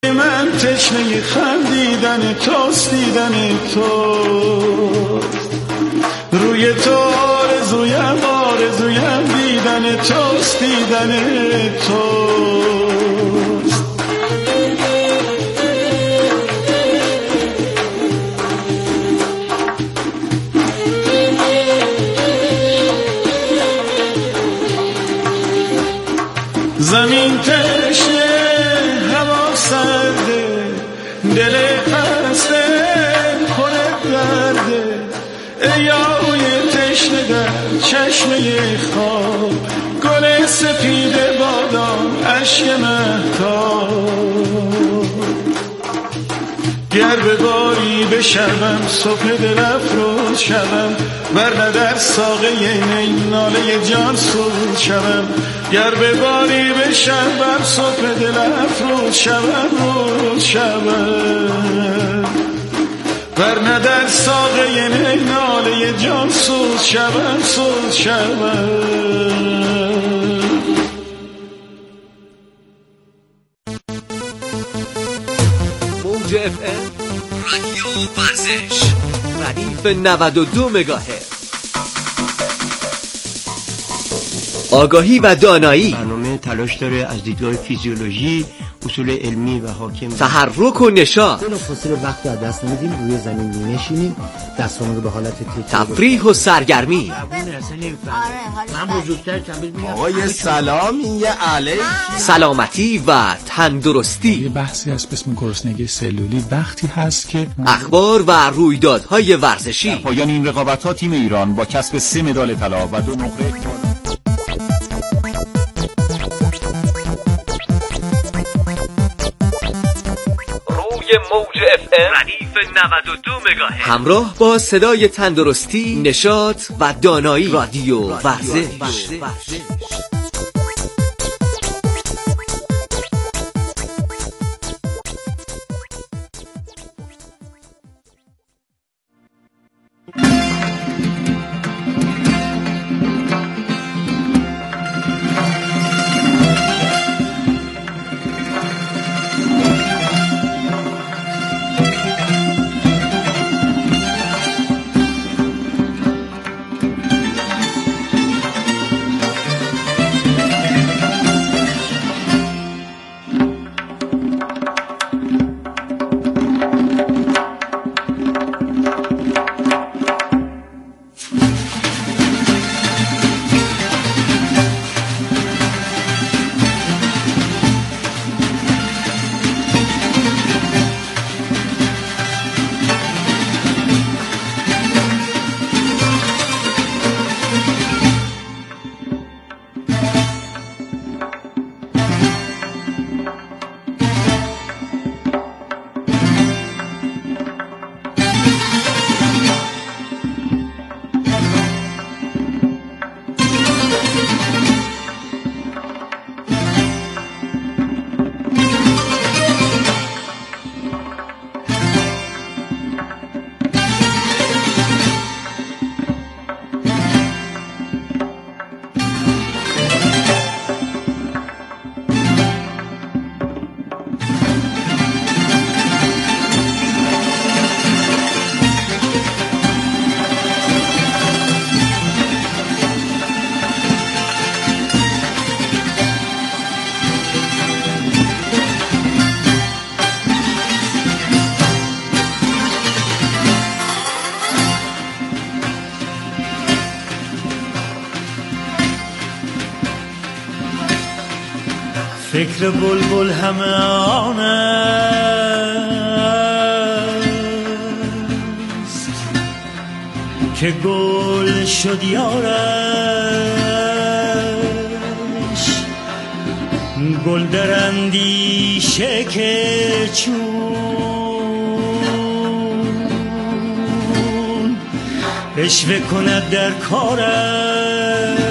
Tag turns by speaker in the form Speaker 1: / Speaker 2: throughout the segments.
Speaker 1: من تشنه خندیدن توست، دیدن توست، روی تو آرزویم دیدن توست، دیدن توست. زمین تشنه، هوا سرده، دل خسته پر درده، ای آهوی تشنه در چشمه خواب، گل سفید بادام اشک مهتاب. گر به باری بشوم صبح دل افروز شوم، ورنه در ساقه نی ناله جان سوز شوم. گر به باری بشوم صبح دل افروز شوم، روز شوم، ورنه در ساقه نی ناله جان سوز شوم، سوز شوم.
Speaker 2: موج FM رادیو ورزش ردیف 92 مگاهرتز. آگاهی و دانایی.
Speaker 3: برنامه تلاش داره از دیدگاه فیزیولوژی، اصول علمی و حاکم،
Speaker 2: تحرک و نشاط.
Speaker 4: بلافاصله وقتی از دست نمیدیم روی زمین می‌نشینیم، دستامون رو به حالت تکیه،
Speaker 2: تفریح و سرگرمی.
Speaker 3: من بزرگتر
Speaker 5: آقای سلام، این یه علیک.
Speaker 2: سلامتی و تندرستی.
Speaker 6: یه بحثی هست به اسم گرسنگی سلولی. وقتی هست که
Speaker 2: اخبار و رویدادهای ورزشی.
Speaker 7: در پایان این رقابت‌ها تیم ایران با کسب 3 مدال طلا و 2 نقره
Speaker 2: موج FM ردیف 92 مگاهرتز همراه با صدای تندرستی، نشاط و دانایی. رادیو ورزش.
Speaker 8: فکر بلبل همه آن است که گل شد یارش، گل در اندیشه که چون عشوه کند در کارش،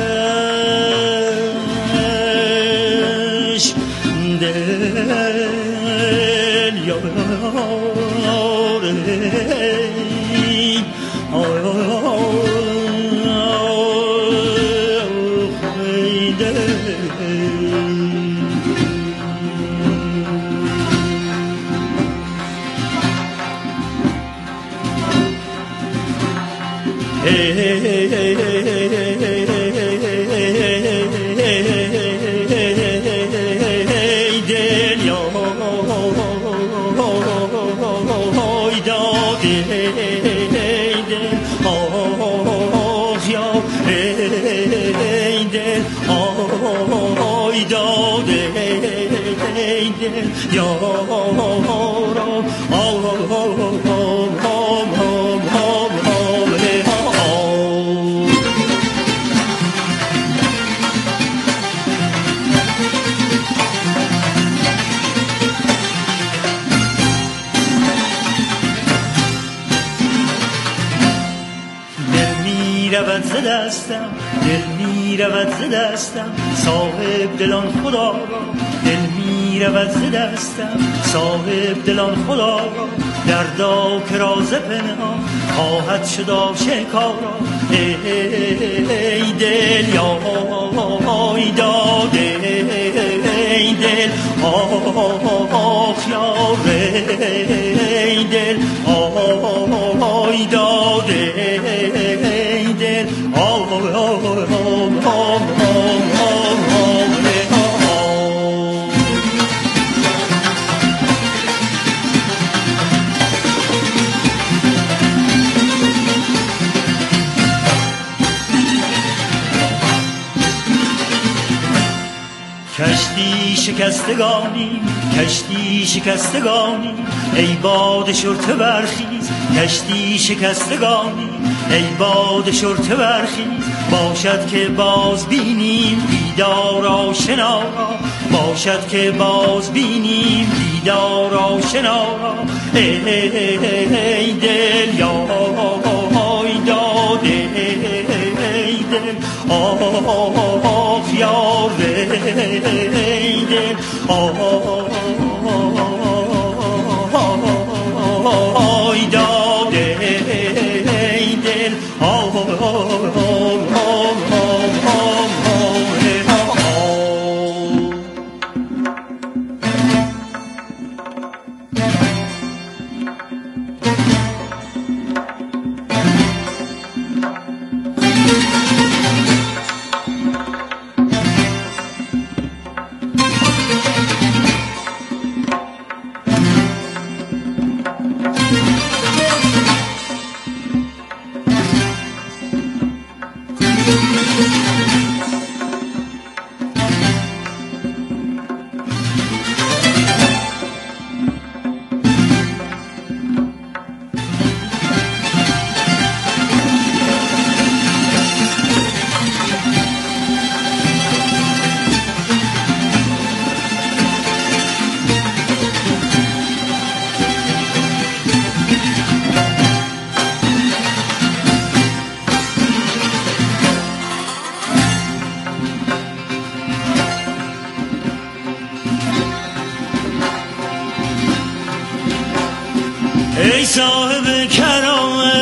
Speaker 8: دل می رود ز دستم صاحب دلان خدا را دل می رود ز دستم صاحب دلان خدا را دردا که راز پنهان خواهد شد آشکارا ای دل یا ای داده ای دل آخ یار ای دل ای داده ای دل کشتی شکستگانی ای باد شرطه برخیز کشتی شکستگانی ای باد شرطه برخیز باشد که باز بینیم دیدار آشنا را باشد که باز بینیم دیدار آشنا را ای دل یا ای داده ای دل آخ یار ای دل ای داده ای دل ای صاحب کرامت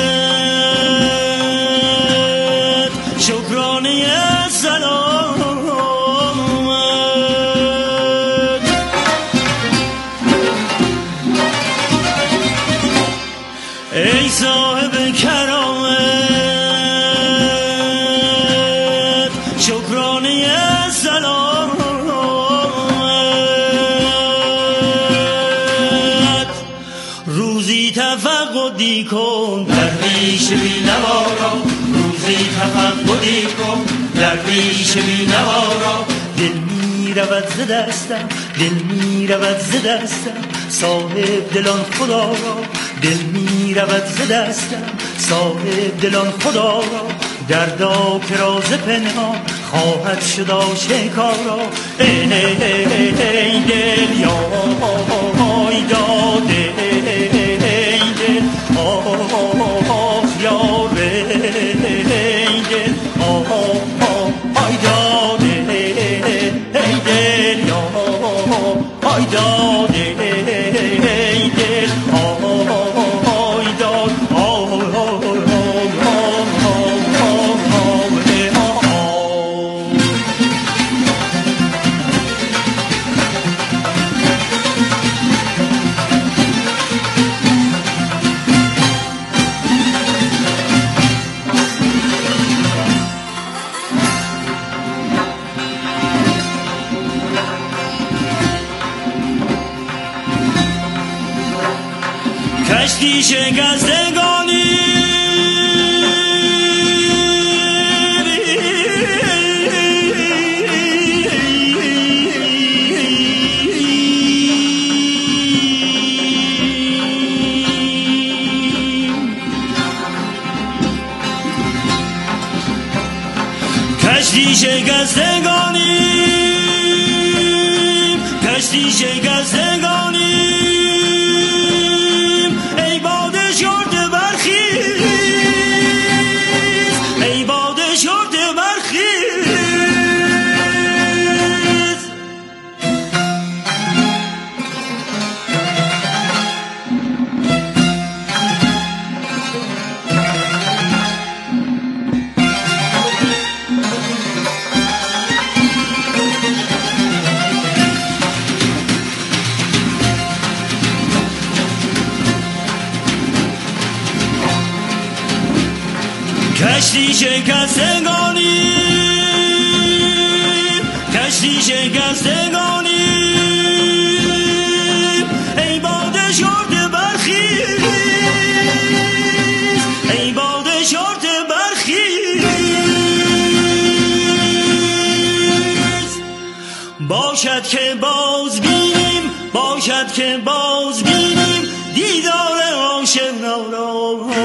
Speaker 8: شکرانه سلامت ای صاحب کرامت شکرانه سلامت روزی تفقدی کن درویش بی‌نوا را روزی تفقدی کن درویش بی‌نوا را دل می رود ز دستم دل می رود ز دستم صاحب دلان خدا را دل می رود ز دستم صاحب دلان خدا را دردا که راز پنهان خواهد شد آشکارا ای دل یا ای داده ای دل آخ یار ای دل ای داده ای دل یا ای داده ای دل کشتی شکستگانی کشتی شکستگانیم کشتی شکستگانیم ای باد شرط برخیز ای باد شرط برخیز کشتی شکستگانیم کشتی شکستگانیم ای باد شرط برخیز ای باد شرط برخیز باشد که باز بینیم باشد که باز بینیم دیدار آشنا را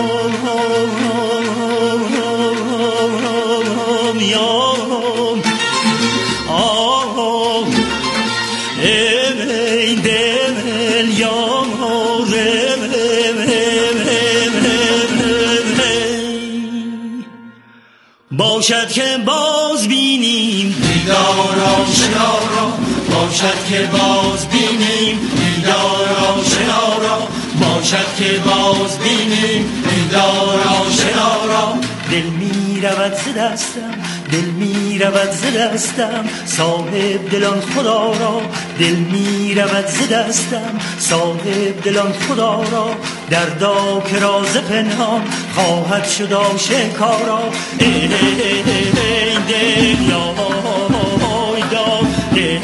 Speaker 8: باشد که باز بینیم دیدار آشنا را باشد که باز بینیم دیدار آشنا را باشد که باز بینیم دیدار آشنا را دل می رود ز دستم دل می رود ز دستم صاحب دلان خدا را دل می رود ز دستم صاحب دلان خدا را دردا که راز پنهان خواهد شد آشکارا ای دل یا دا دل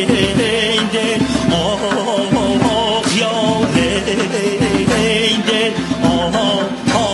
Speaker 8: آه یا دل آه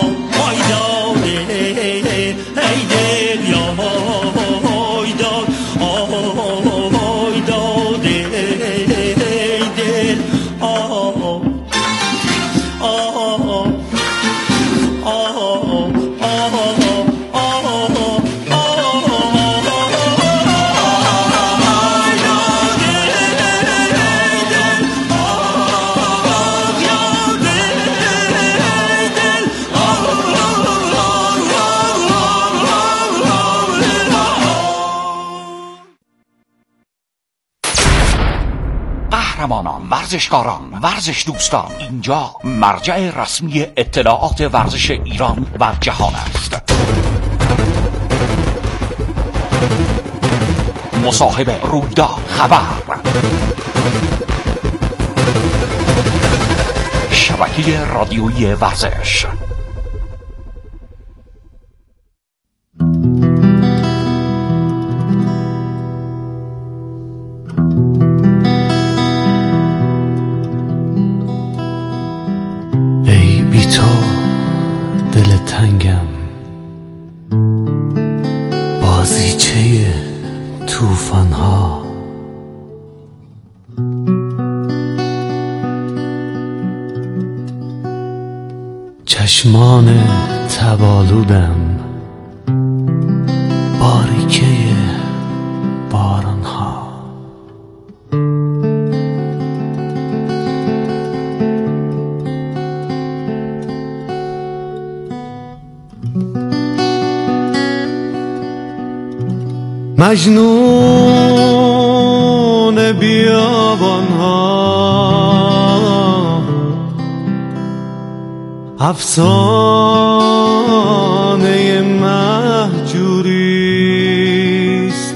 Speaker 9: ورزشکاران، ورزش دوستان، اینجا مرجع رسمی اطلاعات ورزش ایران و جهان است. مصاحبه، رویداد، خبر، شبکه رادیویی ورزش.
Speaker 10: چشمان تبالودم باریکه بارانها مجنون بیابانها افسانه مهجوریست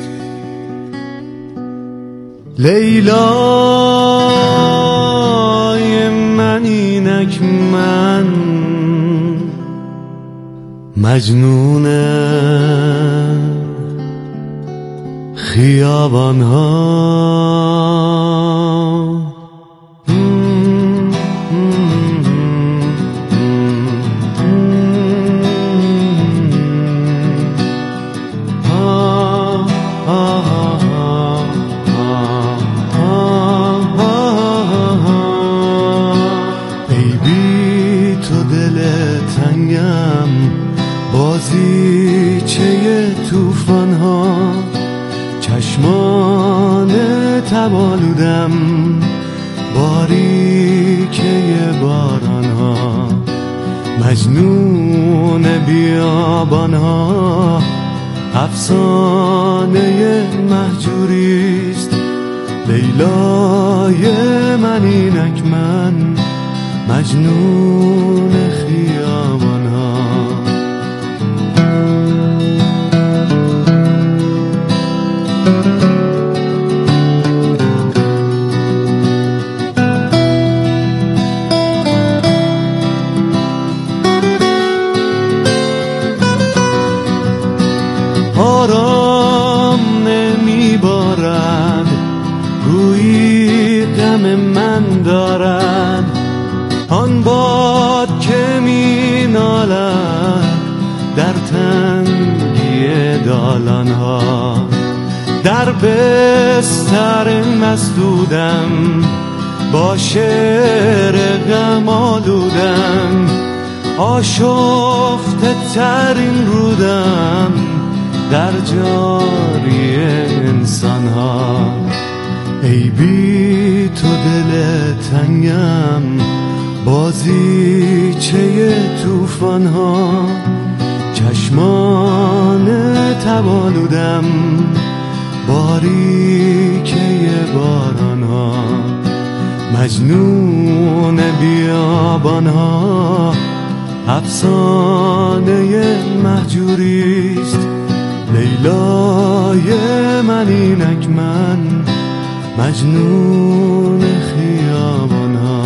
Speaker 10: لیلای من اینک من مجنون خیابانها تنگم بازیچه توفان ها، چشمان تبالودم باریکه باران ها، مجنون بیابان ها، افسانه مهجوریست. لیلای من اینک من مجنون خیابان ها. آرام نمیبارد گویی غم من دارد، آن باد که می نالد در تنگی دالان ها. در بستر مسدودم با شعر غم آلودم، آشفته ترین رودم در جاری انسان ها. ای بی تو دل تنگم بازیچه توفان ها، چشمان تبالودم باریکه باران ها، مجنون بیابان ها، افسانه مهجوریست. لیلای من اینک من مجنون خیابان ها.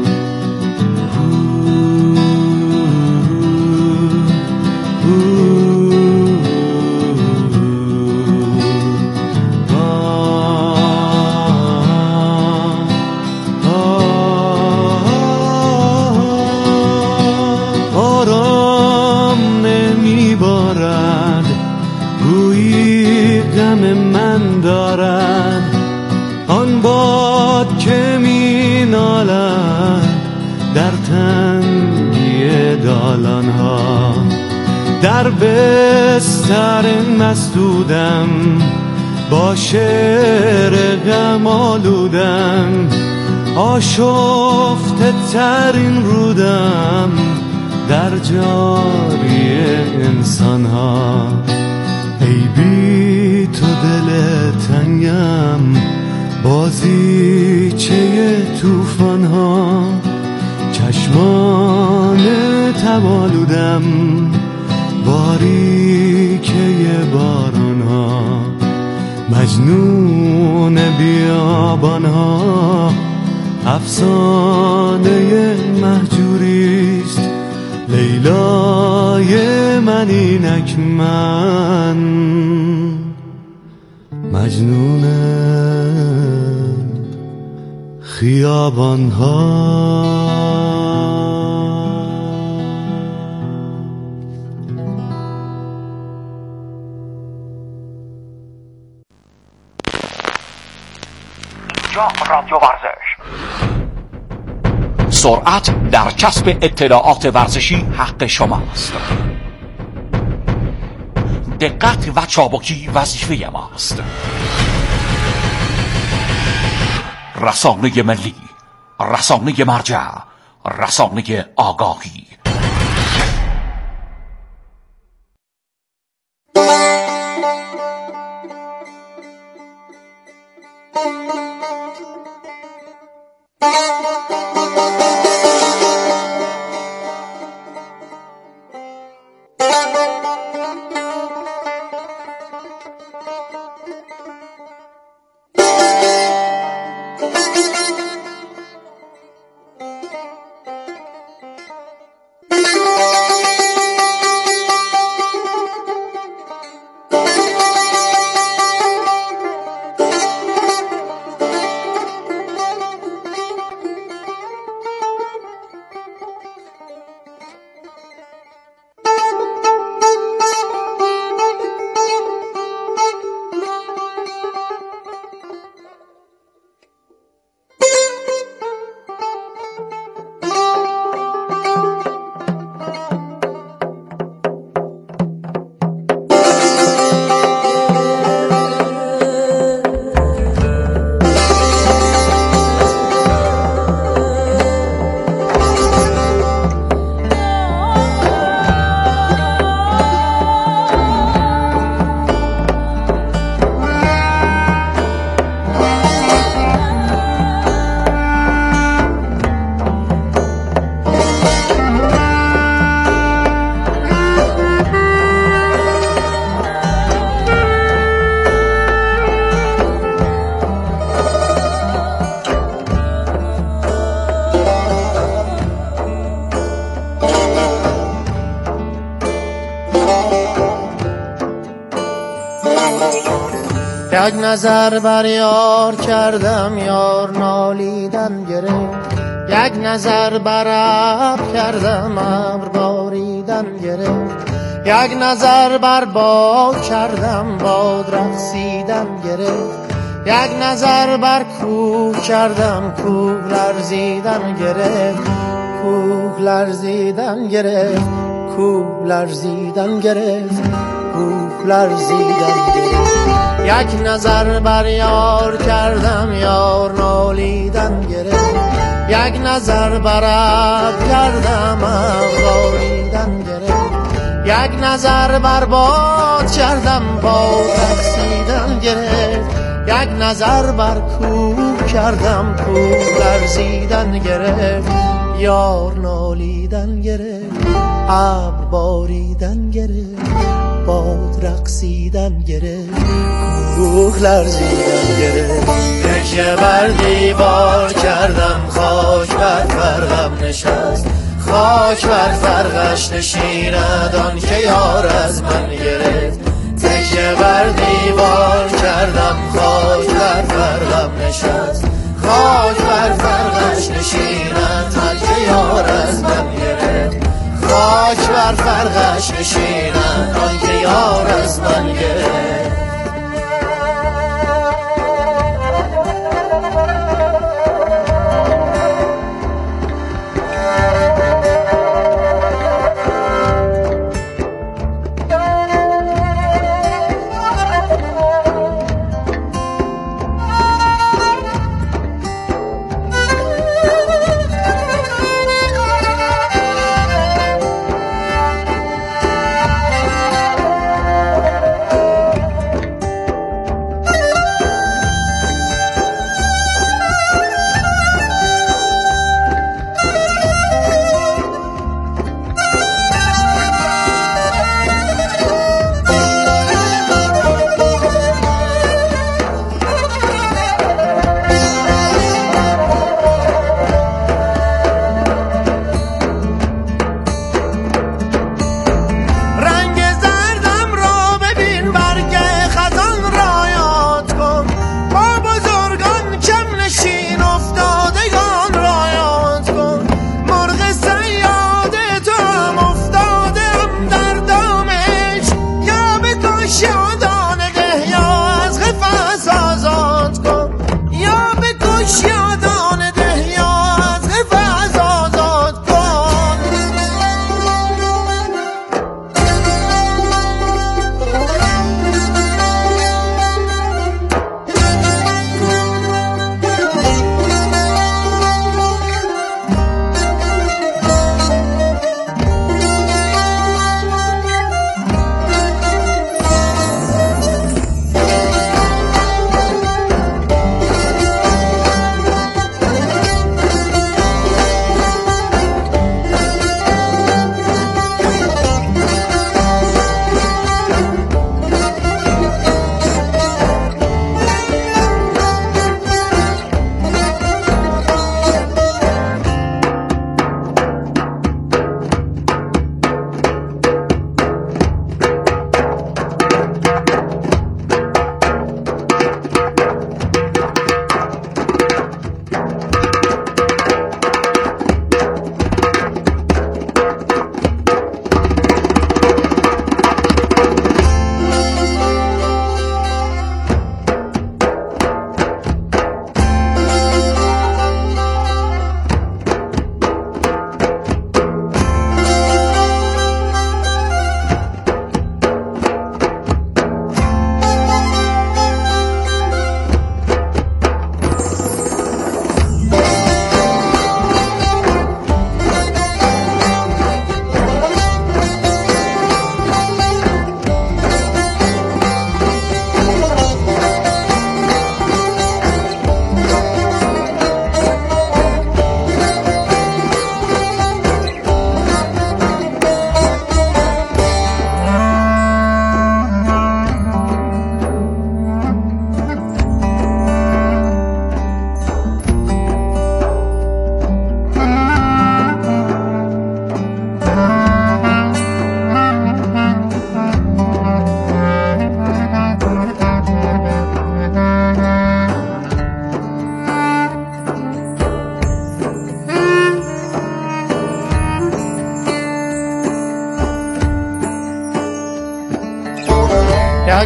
Speaker 10: آرام نمیبارد گویی غم من دارد، آن باد که می نالد در تنگی دالان ها. در بستر مسدودم با شعر غم آلودم، آشفته ترین رودم در جاری انسان ها. ای بی تو دل تنگم بازیچه توفان ها، چشمان تبالودم باریکه باران ها، مجنون بیابان ها، افسانه مهجوریست. لیلای من اینک من مجنون خیابان ها.
Speaker 9: رادیو ورزش. سرعت در کسب اطلاعات ورزشی حق شماست. دقت و چابکی وظیفه ماست. رسانه ملی، رسانه مرجع، رسانه آگاهی.
Speaker 11: یک نظر بر یار کردم یار نالیدن گرفت، یک نظر بر ابر کردم ابر باریدن گرفت، یک نظر بر باد کردم باد رقصیدن گرفت، یک نظر بر کوه کردم کوه لرزیدن گرفت، کوه لرزیدن گرفت، کوه لرزیدن گرفت، کوه لرزیدن گرفت. یک نظر بر یار کردم یار نالیدن گرفت، یک نظر بر ابر کردم ابر باریدن گرفت، یک نظر بر باد کردم باد رقصیدن گرفت، یک نظر بر کوه کردم کوه لرزیدن گرفت. یار نالیدن گرفت، ابر باریدن گرفت، باد رقصیدن گرفت، کوه لرزیدن گرفت. تکیه بر دیوار کردم خاک بر فرقم نشست، خاک بر فرقش نشیند آن که یار از من گرفت. تکیه بر دیوار کردم خاک بر فرقم نشست، خاک بر فرقش نشیند آن که یار از من گرفت. خاک بر فرقش نشیند آن که یار از من گرفت.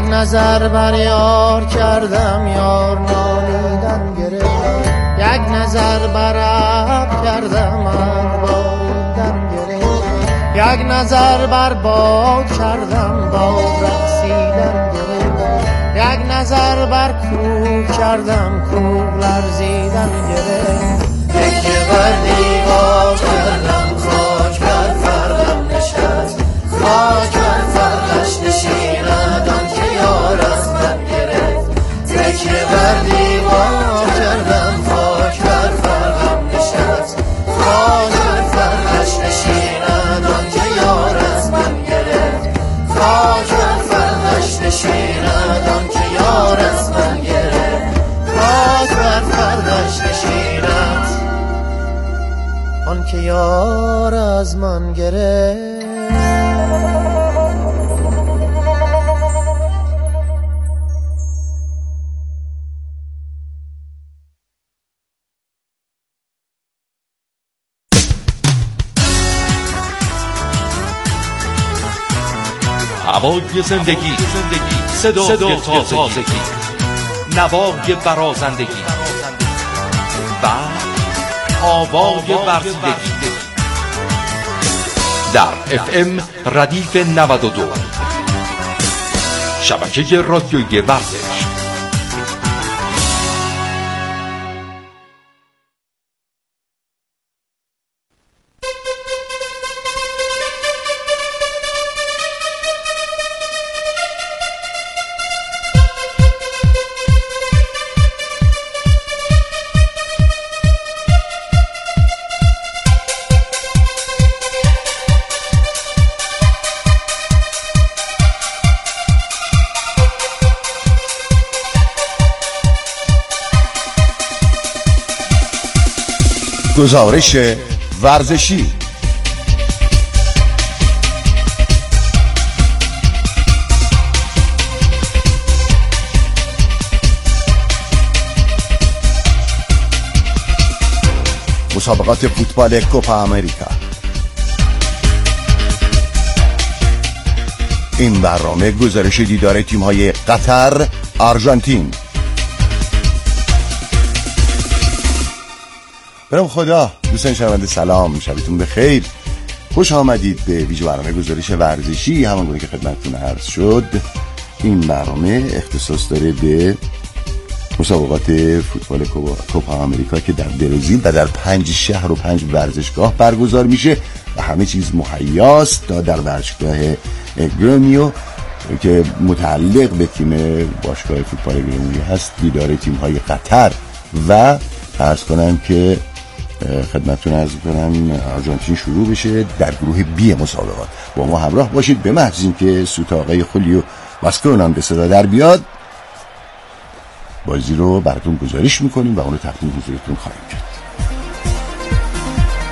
Speaker 11: نظر بر یار کردم یار نالیدن گرفت یک نظر بر ابر کردم ابر باریدن گرفت یک نظر بر باد کردم باد رقصیدن گرفت یک نظر بر کوه کردم کوه لرزیدن گرفت تکیه بر دیوار کردم خاک بر فرقم نشست خاک بر فرقش نشیند آن که یار از من گرفت تکیه بر دیوار کردم خاک بر فرقم نشست خاک بر فرقش نشیند آن که یار از من گرفت خاک بر فرقش نشیند آن که یار از من گرفت خاک بر فرقش نشیند آن که یار از من گرفت.
Speaker 9: هوای زندگی، صدای تازگی، نوای برازندگی و آوای ورزیدگی در FM ردیف 92 شبکه رادیویی ورزش.
Speaker 5: گزارش ورزشی. مسابقات فوتبال کوپا امریکا. این برنامه گزارش دیدار تیم‌های قطر، آرژانتین. برام خدا. دوستان شنونده سلام، شبتون بخیر، خوش آمدید به ویژه برنامه گزارش ورزشی. همونگونه که خدمتتون عرض شد این برنامه اختصاص داره به مسابقات فوتبال کوپا امریکا که در برزیل و در 5 شهر و 5 ورزشگاه برگزار میشه و همه چیز مهیاست تا در ورزشگاه گرمیو که متعلق به تیم باشگاه فوتبال گرمیو هست دیدار تیم‌های قطر و عرض کنم که خدمتتون عرض کنم آرژانتین شروع بشه در گروه بی مسابقات. با ما همراه باشید به محض اینکه سوت آقای خولیو واسکونان به صدا در بیاد بازی رو براتون گزارش میکنیم و اون رو تقدیم حضورتون خواهیم کرد.